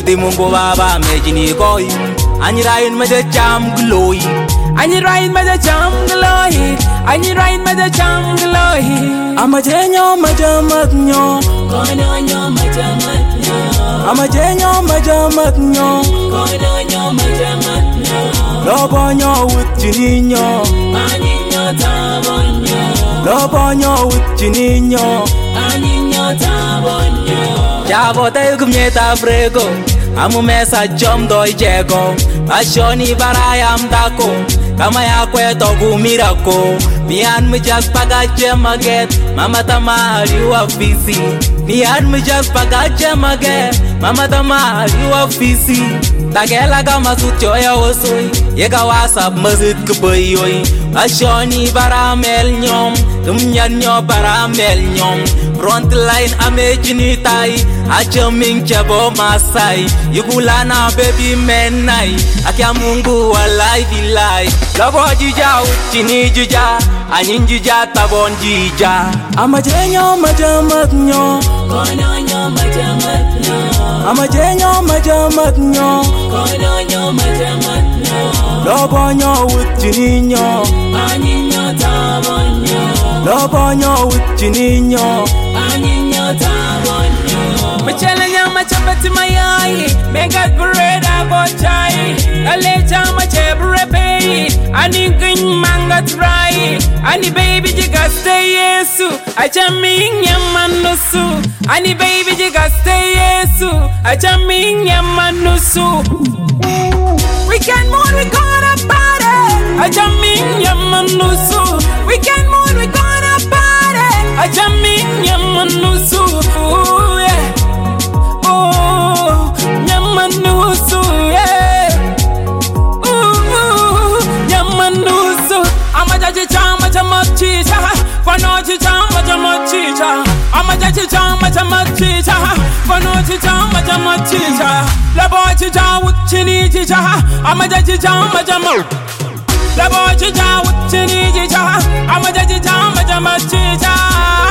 Di Mungu Baba mejini koi Ani rain me de cham glory Ani rain me de cham glory Ani rain me de cham glory Ama jenyo majamat nyo Kono nyo majamat nyo Ama jenyo majamat nyo Kono nyo majamat nyo Lobo nyo utjini nyo Ani nyo tabon nyo Lobo nyo utjini nyo Ani nyo tabon nyo Jabo tayo kumyeta frego Amu mesa jom doi jego Ashoni barayam dako Kama ya kweto kumirako Mian me just pagache maget Mama tamari wa fisi Mian me just pagache maget Mama tamari wa fisi Tagela kama sutyo ya osoi Yega wasap mazit kubayoy Ashoni baramel nyom Tumyan nyo baramel nyom Frontline amejini tai Achaming chabo masai Yugulana baby menai Akia Mungu walai dilai Labo jija uchini jija Anin jija tabon jija Ama jenyo majamat nyo Kono nyo majamat nyo Ama jenyo majamat nyo Kono nyo majamat nyo Lobo nyo uchini nyo Ani nyo tabon nyo Lobo nyo uchini nyo Ani nyo tabon nyo Machele nyama chapati mayai Mega bread abo chai Dale chama chebre pay Ani king manga try Ani baby jiga stay yesu Acha ming nyama nusu Ani baby jiga stay yesu Acha ming nyama nusu Weekend moon we gonna party Acha ming nyama nusu Weekend moon we gonna party Acha ming nyama nusu yeah. Oh, Yamanusu, yeah. Yamanusu. I'm a judge, I'm a teacher. For no teacher, I'm a teacher. I'm a judge, I'm a teacher. For no teacher, I'm a teacher. Labo teacher, what you need, teacher. I'm a judge, I'm a Labo teacher, what you need, teacher. I'm a judge, I'm a teacher.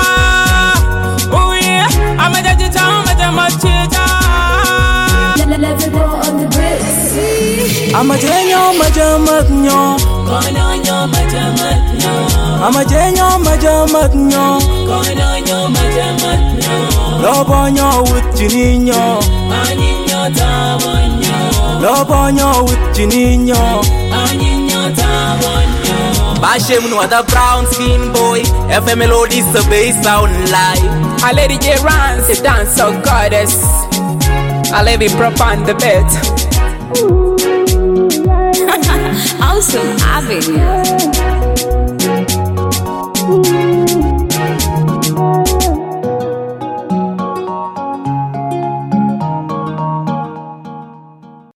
Oh yeah, I'm a judge, I'm a teacher. Let's go on the bricks. Ama jenyo majamat nyo Kono nyo majamat nyo Ama jenyo majamat nyo Kono nyo majamat nyo Lobo nyo uchini nyo Ani nyo tabon nyo Lobo nyo uchini nyo Ani nyo tabon nyo Bashe munu the brown skin boy FM melodies the bass sound live I Lady J Rance, the dancer goddess I let it prop on the bed Awesome Avenue.